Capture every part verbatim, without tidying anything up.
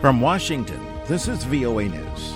From Washington, this is V O A News.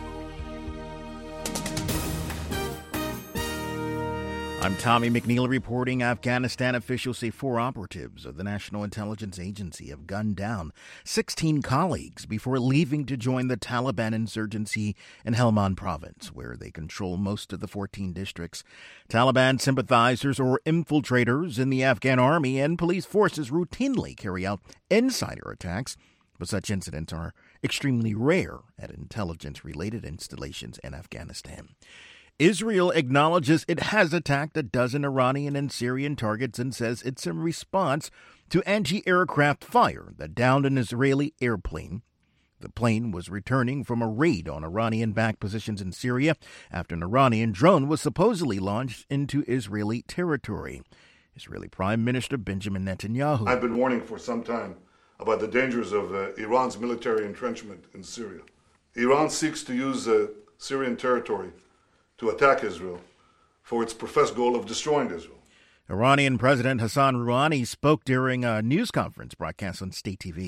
I'm Tommy McNeil reporting. Afghanistan officials say four operatives of the National Intelligence Agency have gunned down sixteen colleagues before leaving to join the Taliban insurgency in Helmand province, where they control most of the fourteen districts. Taliban sympathizers or infiltrators in the Afghan army and police forces routinely carry out insider attacks, but such incidents are extremely rare at intelligence-related installations in Afghanistan. Israel acknowledges it has attacked a dozen Iranian and Syrian targets and says it's in response to anti-aircraft fire that downed an Israeli airplane. The plane was returning from a raid on Iranian-backed positions in Syria after an Iranian drone was supposedly launched into Israeli territory. Israeli Prime Minister Benjamin Netanyahu. I've been warning for some time about the dangers of uh, Iran's military entrenchment in Syria. Iran seeks to use uh, Syrian territory to attack Israel for its professed goal of destroying Israel. Iranian President Hassan Rouhani spoke during a news conference broadcast on State T V.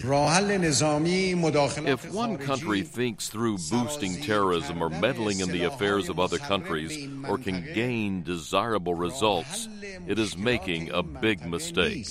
If one country thinks through boosting terrorism or meddling in the affairs of other countries or can gain desirable results, it is making a big mistake.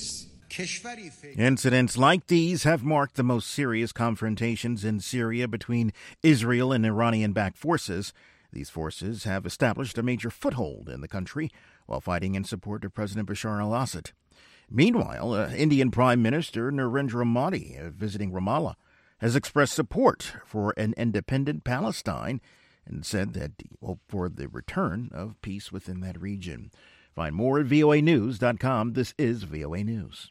Incidents like these have marked the most serious confrontations in Syria between Israel and Iranian-backed forces. These forces have established a major foothold in the country while fighting in support of President Bashar al-Assad. Meanwhile, uh, Indian Prime Minister Narendra Modi, uh, visiting Ramallah, has expressed support for an independent Palestine and said that he hoped for the return of peace within that region. Find more at V O A news dot com. This is V O A News.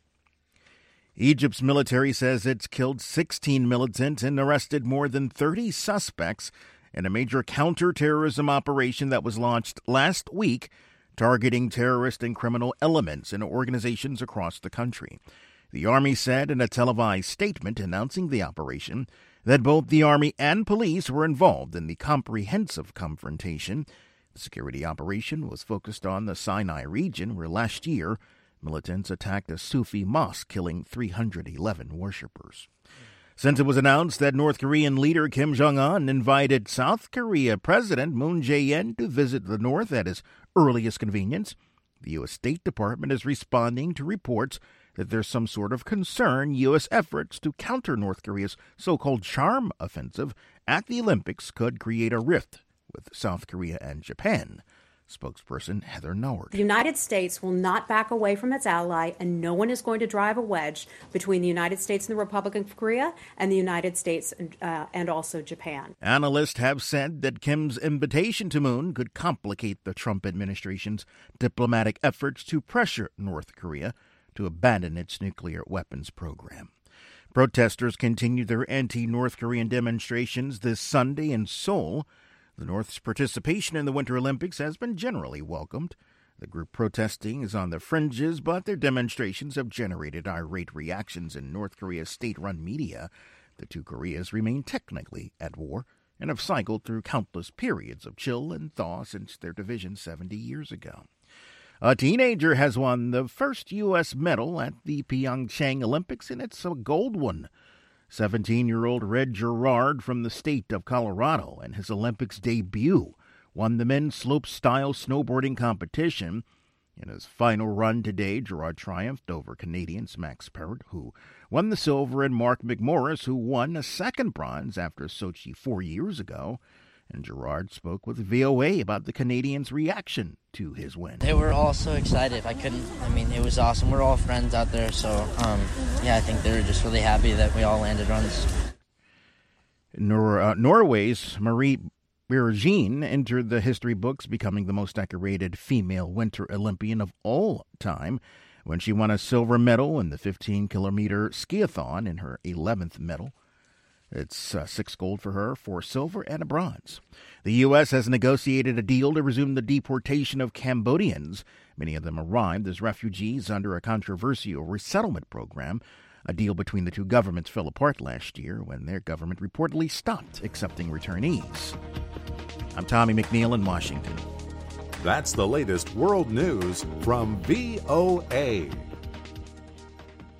Egypt's military says it's killed sixteen militants and arrested more than thirty suspects in a major counterterrorism operation that was launched last week, targeting terrorist and criminal elements in organizations across the country. The Army said in a televised statement announcing the operation that both the Army and police were involved in the comprehensive confrontation. The security operation was focused on the Sinai region, where last year militants attacked a Sufi mosque, killing three hundred eleven worshippers. Since it was announced that North Korean leader Kim Jong-un invited South Korea President Moon Jae-in to visit the North at his earliest convenience, the U S State Department is responding to reports that there's some sort of concern U S efforts to counter North Korea's so-called charm offensive at the Olympics could create a rift with South Korea and Japan. Spokesperson Heather Nauert. The United States will not back away from its ally, and no one is going to drive a wedge between the United States and the Republic of Korea and the United States uh, and also Japan. Analysts have said that Kim's invitation to Moon could complicate the Trump administration's diplomatic efforts to pressure North Korea to abandon its nuclear weapons program. Protesters continued their anti-North Korean demonstrations this Sunday in Seoul. The North's participation in the Winter Olympics has been generally welcomed. The group protesting is on the fringes, but their demonstrations have generated irate reactions in North Korea's state-run media. The two Koreas remain technically at war and have cycled through countless periods of chill and thaw since their division seventy years ago. A teenager has won the first U S medal at the Pyeongchang Olympics, and it's a gold one. seventeen-year-old Red Gerard from the state of Colorado and his Olympics debut won the men's slope-style snowboarding competition. In his final run today, Gerard triumphed over Canadians Max Parrott, who won the silver, and Mark McMorris, who won a second bronze after Sochi four years ago. And Gerard spoke with V O A about the Canadians' reaction to his win. They were all so excited. I couldn't, I mean, it was awesome. We're all friends out there, so, um, yeah, I think they were just really happy that we all landed runs. Nor- uh, Norway's Marie Bjerregaard entered the history books, becoming the most decorated female Winter Olympian of all time when she won a silver medal in the fifteen-kilometer skiathlon in her eleventh medal. It's uh, six gold for her, four silver, and a bronze. The U S has negotiated a deal to resume the deportation of Cambodians. Many of them arrived as refugees under a controversial resettlement program. A deal between the two governments fell apart last year when their government reportedly stopped accepting returnees. I'm Tommy McNeil in Washington. That's the latest world news from V O A.